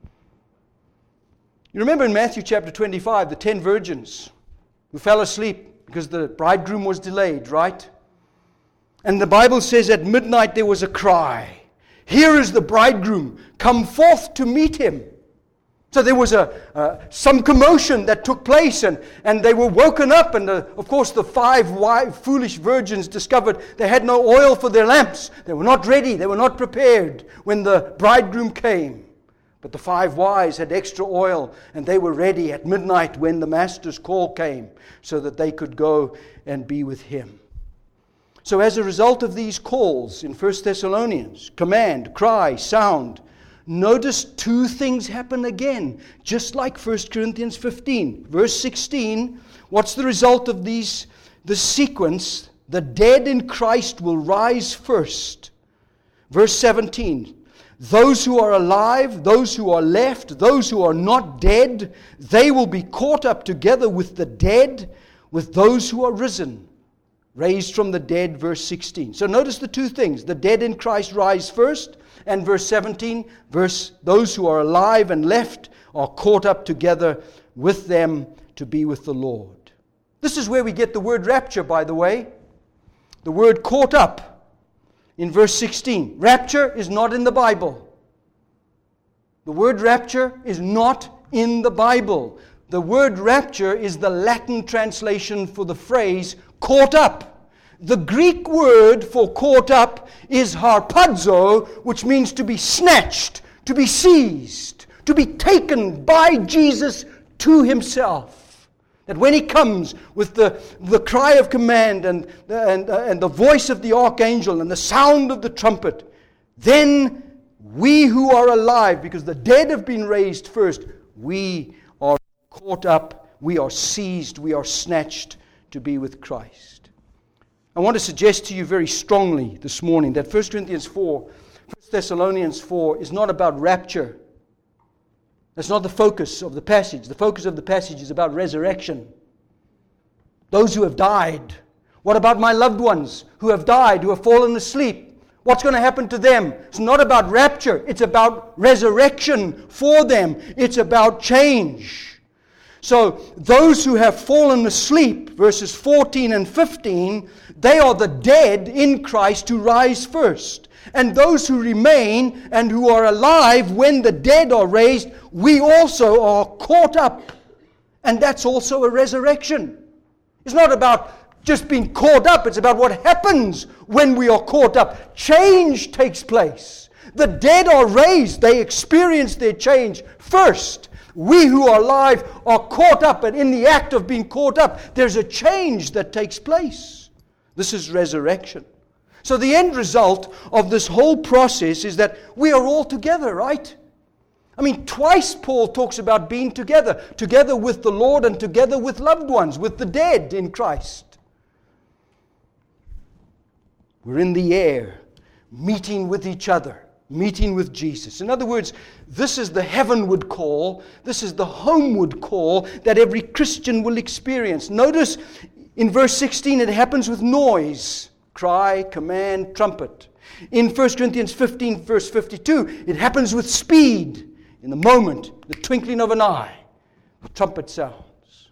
You remember in Matthew chapter 25, the 10 virgins who fell asleep because the bridegroom was delayed, right? And the Bible says at midnight there was a cry. Here is the bridegroom, come forth to meet him. So there was some commotion that took place, and they were woken up, and of course the 5 foolish virgins discovered they had no oil for their lamps. They were not ready, they were not prepared when the bridegroom came. But the 5 wise had extra oil, and they were ready at midnight when the master's call came, so that they could go and be with him. So as a result of these calls in 1 Thessalonians, command, cry, sound, notice 2 things happen again, just like 1 Corinthians 15. Verse 16, what's the result of this sequence? The dead in Christ will rise first. Verse 17, those who are alive, those who are left, those who are not dead, they will be caught up together with the dead, with those who are risen. Raised from the dead, verse 16. So notice the 2 things. The dead in Christ rise first. And verse 17, those who are alive and left are caught up together with them to be with the Lord. This is where we get the word rapture, by the way. The word caught up in verse 16. Rapture is not in the Bible. The word rapture is not in the Bible. The word rapture is the Latin translation for the phrase caught up. The Greek word for caught up is harpazo, which means to be snatched, to be seized, to be taken by Jesus to Himself. That when He comes with the cry of command and the voice of the archangel and the sound of the trumpet, then we who are alive, because the dead have been raised first, we are caught up, we are seized, we are snatched to be with Christ. I want to suggest to you very strongly this morning that 1 Thessalonians 4 is not about rapture. That's not the focus of the passage. The focus of the passage is about resurrection. Those who have died. What about my loved ones who have died, who have fallen asleep? What's going to happen to them? It's not about rapture. It's about resurrection for them. It's about change. So those who have fallen asleep, verses 14 and 15, they are the dead in Christ who rise first. And those who remain and who are alive when the dead are raised, we also are caught up. And that's also a resurrection. It's not about just being caught up. It's about what happens when we are caught up. Change takes place. The dead are raised. They experience their change first. We who are alive are caught up, and in the act of being caught up, there's a change that takes place. This is resurrection. So the end result of this whole process is that we are all together, right? I mean, twice Paul talks about being together with the Lord and together with loved ones, with the dead in Christ. We're in the air, meeting with each other, meeting with Jesus. In other words, this is the heavenward call, this is the homeward call that every Christian will experience. Notice in verse 16 it happens with noise, cry, command, trumpet. In 1 Corinthians 15 verse 52 it happens with speed. In the moment, the twinkling of an eye, the trumpet sounds.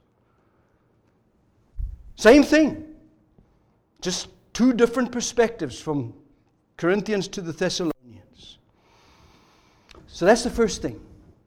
Same thing. Just two different perspectives from Corinthians to the Thessalonians. So that's the first thing.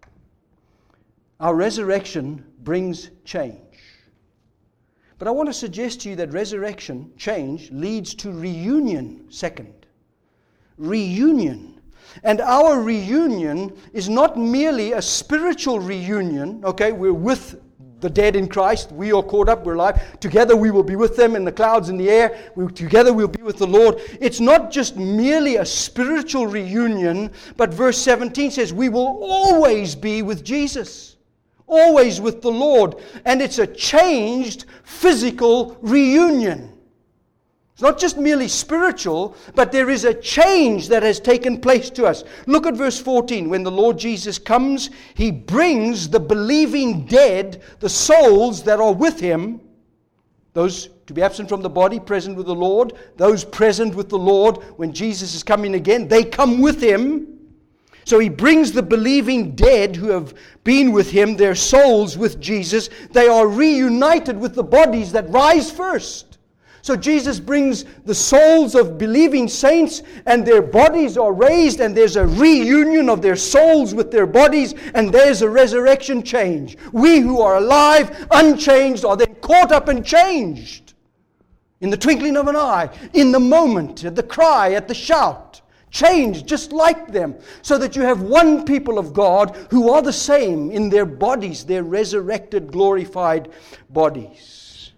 Our resurrection brings change. But I want to suggest to you that resurrection, change, leads to reunion second. Reunion. And our reunion is not merely a spiritual reunion. Okay, we're with the dead in Christ. We are caught up, we're alive. Together we will be with them in the clouds in the air. Together we'll be with the Lord. It's not just merely a spiritual reunion, but verse 17 says we will always be with Jesus. Always with the Lord. And it's a changed physical reunion. It's not just merely spiritual, but there is a change that has taken place to us. Look at verse 14. When the Lord Jesus comes, He brings the believing dead, the souls that are with Him, those to be absent from the body, present with the Lord, those present with the Lord when Jesus is coming again, they come with Him. So He brings the believing dead who have been with Him, their souls with Jesus. They are reunited with the bodies that rise first. So Jesus brings the souls of believing saints and their bodies are raised and there's a reunion of their souls with their bodies and there's a resurrection change. We who are alive, unchanged, are then caught up and changed in the twinkling of an eye, in the moment, at the cry, at the shout. Changed just like them, so that you have one people of God who are the same in their bodies, their resurrected, glorified bodies.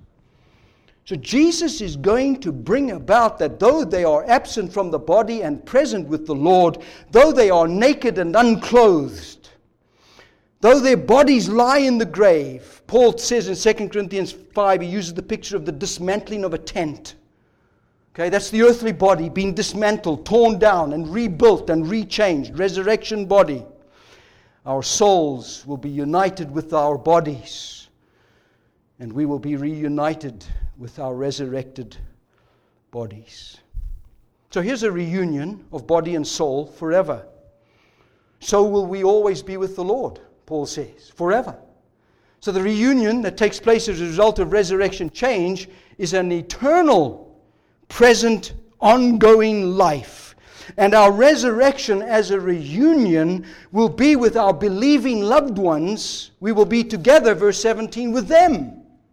So Jesus is going to bring about that though they are absent from the body and present with the Lord, though they are naked and unclothed, though their bodies lie in the grave, Paul says in 2 Corinthians 5, he uses the picture of the dismantling of a tent. Okay, that's the earthly body being dismantled, torn down and rebuilt and rechanged, resurrection body. Our souls will be united with our bodies and we will be reunited with our resurrected bodies. So here's a reunion of body and soul forever. So will we always be with the Lord, Paul says, forever. So the reunion that takes place as a result of resurrection change is an eternal, present, ongoing life. And our resurrection as a reunion will be with our believing loved ones. We will be together, verse 17, with them.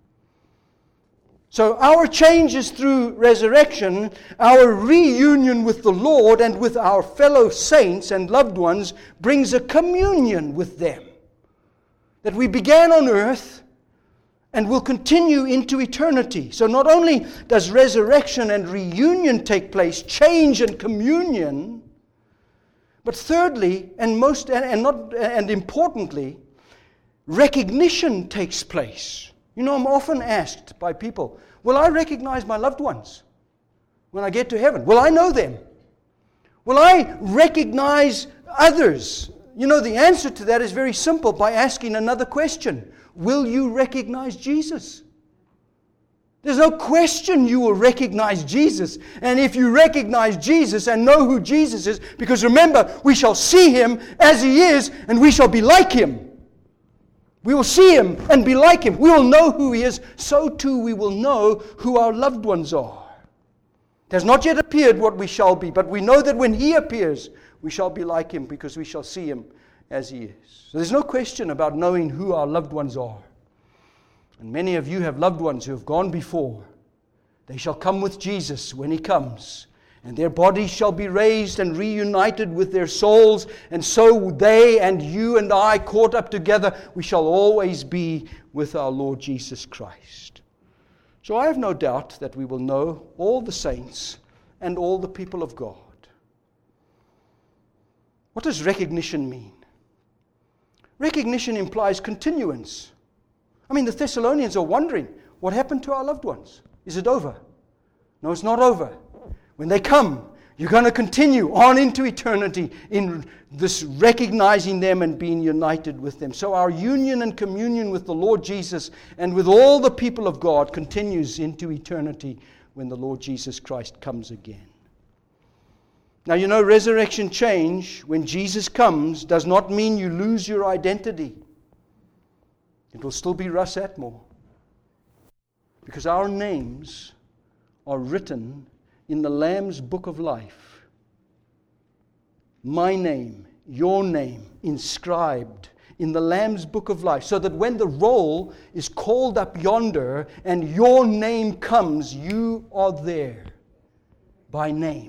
So our change is through resurrection, our reunion with the Lord and with our fellow saints and loved ones brings a communion with them. That we began on earth and will continue into eternity. So not only does resurrection and reunion take place, change and communion, but thirdly and importantly, recognition takes place. You know, I'm often asked by people, will I recognize my loved ones when I get to heaven? Will I know them? Will I recognize others? You know, the answer to that is very simple by asking another question. Will you recognize Jesus? There's no question you will recognize Jesus. And if you recognize Jesus and know who Jesus is, because remember, we shall see Him as He is and we shall be like Him. We will see Him and be like Him. We will know who He is. So too we will know who our loved ones are. It has not yet appeared what we shall be, but we know that when He appears, we shall be like Him because we shall see Him as He is. So there's no question about knowing who our loved ones are. And many of you have loved ones who have gone before. They shall come with Jesus when He comes. And their bodies shall be raised and reunited with their souls. And so they and you and I, caught up together, we shall always be with our Lord Jesus Christ. So I have no doubt that we will know all the saints and all the people of God. What does recognition mean? Recognition implies continuance. I mean, the Thessalonians are wondering, what happened to our loved ones? Is it over? No, it's not over. When they come, you're going to continue on into eternity in this recognizing them and being united with them. So our union and communion with the Lord Jesus and with all the people of God continues into eternity when the Lord Jesus Christ comes again. Now, you know, resurrection change, when Jesus comes, does not mean you lose your identity. It will still be Russ Atmore. Because our names are written in the Lamb's Book of Life. My name, your name, inscribed in the Lamb's Book of Life. So that when the roll is called up yonder and your name comes, you are there by name.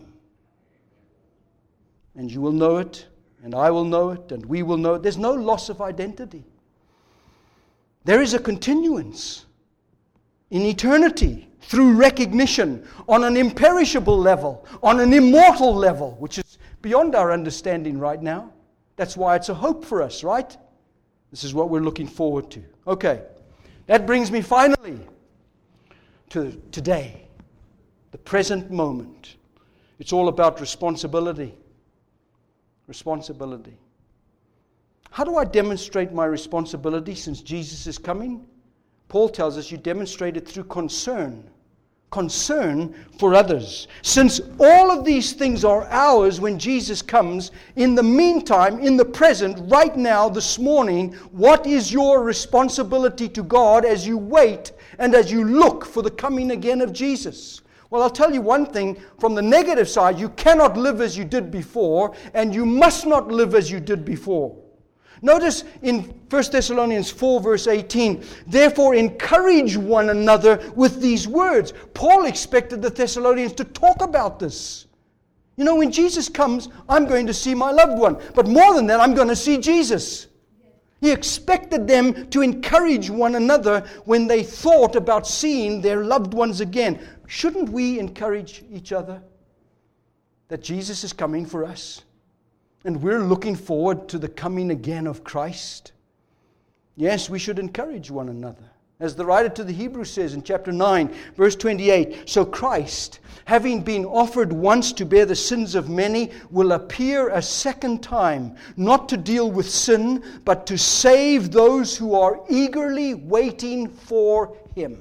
And you will know it, and I will know it, and we will know it. There's no loss of identity. There is a continuance in eternity through recognition on an imperishable level, on an immortal level, which is beyond our understanding right now. That's why it's a hope for us, right? This is what we're looking forward to. Okay, that brings me finally to today, the present moment. It's all about responsibility. Responsibility. How do I demonstrate my responsibility since Jesus is coming? Paul tells us you demonstrate it through concern. Concern for others. Since all of these things are ours when Jesus comes, in the meantime, in the present, right now, this morning, what is your responsibility to God as you wait and as you look for the coming again of Jesus? Well, I'll tell you one thing, from the negative side, you cannot live as you did before, and you must not live as you did before. Notice in 1 Thessalonians 4 verse 18, therefore encourage one another with these words. Paul expected the Thessalonians to talk about this. You know, when Jesus comes, I'm going to see my loved one. But more than that, I'm going to see Jesus. He expected them to encourage one another when they thought about seeing their loved ones again. Shouldn't we encourage each other that Jesus is coming for us? And we're looking forward to the coming again of Christ. Yes, we should encourage one another. As the writer to the Hebrews says in chapter 9, verse 28, so Christ, having been offered once to bear the sins of many, will appear a second time, not to deal with sin, but to save those who are eagerly waiting for Him.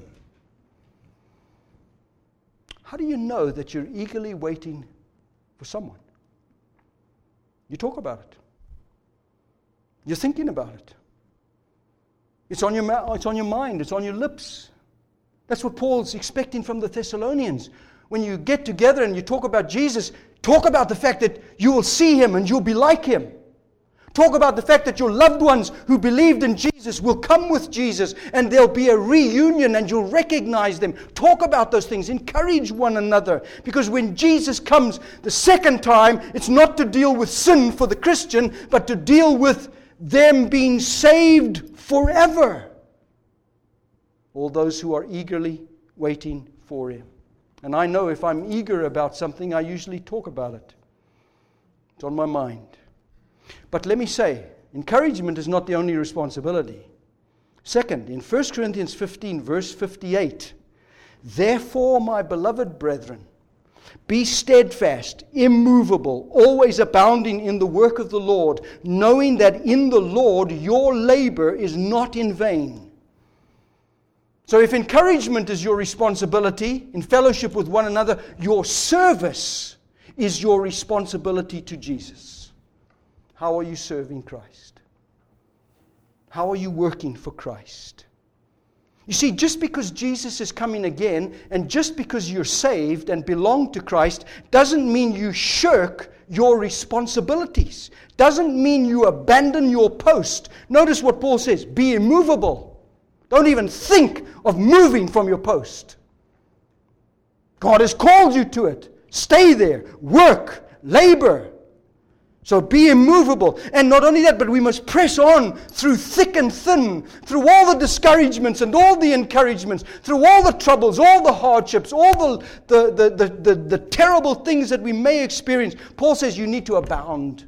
How do you know that you're eagerly waiting for someone? You talk about it. You're thinking about it. It's on your mind. It's on your lips. That's what Paul's expecting from the Thessalonians. When you get together and you talk about Jesus, talk about the fact that you will see Him and you'll be like Him. Talk about the fact that your loved ones who believed in Jesus will come with Jesus and there'll be a reunion and you'll recognize them. Talk about those things. Encourage one another. Because when Jesus comes the second time, it's not to deal with sin for the Christian, but to deal with them being saved forever. All those who are eagerly waiting for Him. And I know if I'm eager about something, I usually talk about it. It's on my mind. But let me say, encouragement is not the only responsibility. Second, in 1 Corinthians 15, verse 58, therefore, my beloved brethren, be steadfast, immovable, always abounding in the work of the Lord, knowing that in the Lord your labor is not in vain. So if encouragement is your responsibility in fellowship with one another, your service is your responsibility to Jesus. How are you serving Christ? How are you working for Christ? You see, just because Jesus is coming again, and just because you're saved and belong to Christ, doesn't mean you shirk your responsibilities. Doesn't mean you abandon your post. Notice what Paul says, be immovable. Don't even think of moving from your post. God has called you to it. Stay there. Work. Labor. So be immovable. And not only that, but we must press on through thick and thin, through all the discouragements and all the encouragements, through all the troubles, all the hardships, all the terrible things that we may experience. Paul says you need to abound.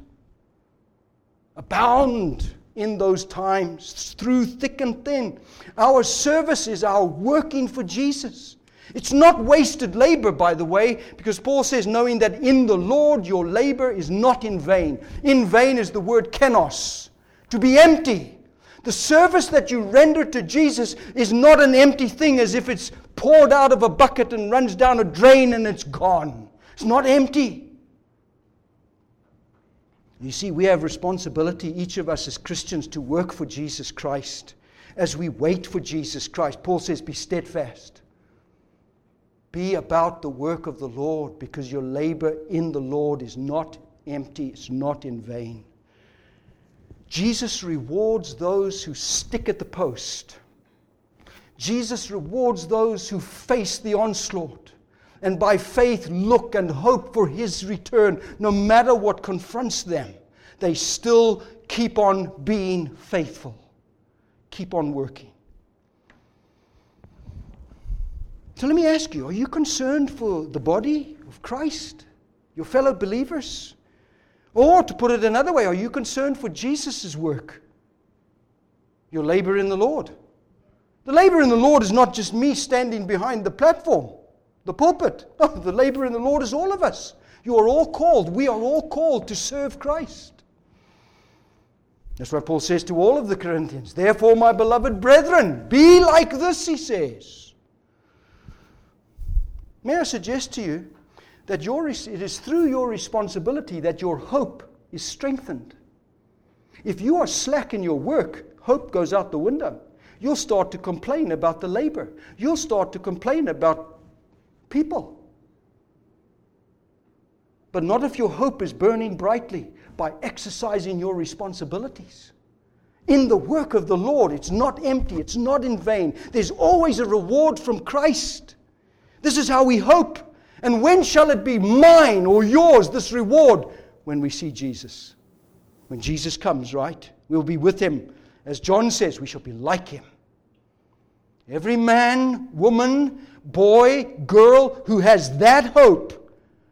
Abound in those times, through thick and thin. Our service is our working for Jesus. It's not wasted labor, by the way, because Paul says, knowing that in the Lord your labor is not in vain. In vain is the word kenos, to be empty. The service that you render to Jesus is not an empty thing as if it's poured out of a bucket and runs down a drain and it's gone. It's not empty. You see, we have responsibility, each of us as Christians, to work for Jesus Christ. As we wait for Jesus Christ, Paul says, be steadfast. Be about the work of the Lord, because your labor in the Lord is not empty, it's not in vain. Jesus rewards those who stick at the post. Jesus rewards those who face the onslaught, and by faith look and hope for His return. No matter what confronts them, they still keep on being faithful. Keep on working. So let me ask you, are you concerned for the body of Christ, your fellow believers? Or, to put it another way, are you concerned for Jesus' work, your labor in the Lord? The labor in the Lord is not just me standing behind the platform, the pulpit. No, the labor in the Lord is all of us. You are all called. We are all called to serve Christ. That's why Paul says to all of the Corinthians, therefore, my beloved brethren, be like this, he says. May I suggest to you that it is through your responsibility that your hope is strengthened. If you are slack in your work, hope goes out the window. You'll start to complain about the labor. You'll start to complain about people. But not if your hope is burning brightly by exercising your responsibilities. In the work of the Lord, it's not empty, it's not in vain. There's always a reward from Christ. This is how we hope. And when shall it be mine or yours, this reward? When we see Jesus. When Jesus comes, right? We'll be with Him. As John says, we shall be like Him. Every man, woman, boy, girl who has that hope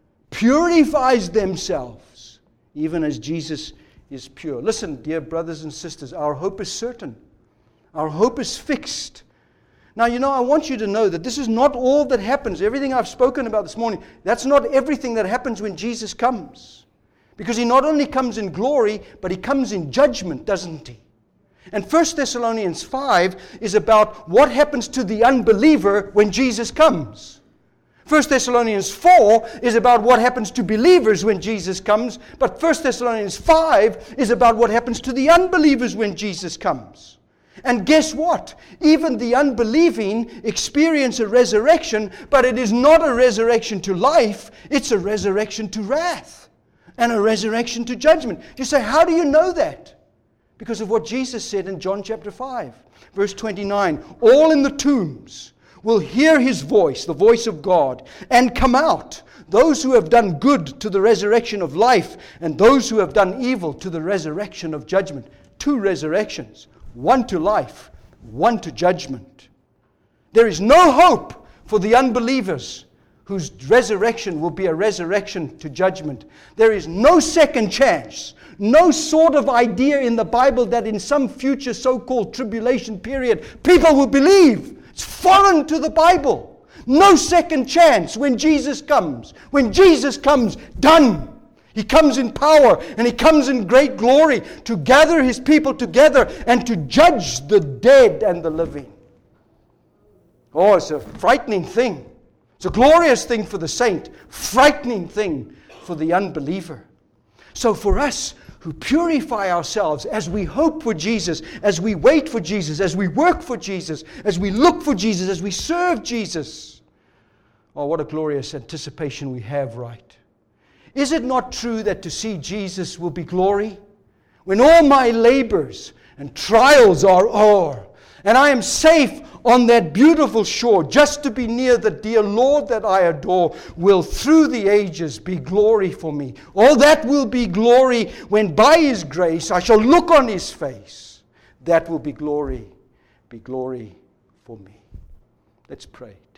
purifies themselves, even as Jesus is pure. Listen, dear brothers and sisters, our hope is certain. Our hope is fixed. Now, I want you to know that this is not all that happens. Everything I've spoken about this morning, that's not everything that happens when Jesus comes. Because He not only comes in glory, but He comes in judgment, doesn't He? And 1 Thessalonians 5 is about what happens to the unbeliever when Jesus comes. 1 Thessalonians 4 is about what happens to believers when Jesus comes. But 1 Thessalonians 5 is about what happens to the unbelievers when Jesus comes. And guess what? Even the unbelieving experience a resurrection, but it is not a resurrection to life, it's a resurrection to wrath and a resurrection to judgment. You say, how do you know that? Because of what Jesus said in John chapter 5, verse 29. All in the tombs will hear His voice, the voice of God, and come out. Those who have done good to the resurrection of life, and those who have done evil to the resurrection of judgment. Two resurrections. One to life, one to judgment. There is no hope for the unbelievers whose resurrection will be a resurrection to judgment. There is no second chance, no sort of idea in the Bible that in some future so-called tribulation period, people will believe. It's foreign to the Bible. No second chance when Jesus comes. When Jesus comes, done. He comes in power and He comes in great glory to gather His people together and to judge the dead and the living. Oh, it's a frightening thing. It's a glorious thing for the saint, frightening thing for the unbeliever. So for us who purify ourselves as we hope for Jesus, as we wait for Jesus, as we work for Jesus, as we look for Jesus, as we serve Jesus, oh, what a glorious anticipation we have, right? Is it not true that to see Jesus will be glory? When all my labors and trials are o'er, And I am safe on that beautiful shore, just to be near the dear Lord that I adore, will through the ages be glory for me. All that will be glory when by His grace I shall look on His face. That will be glory for me. Let's pray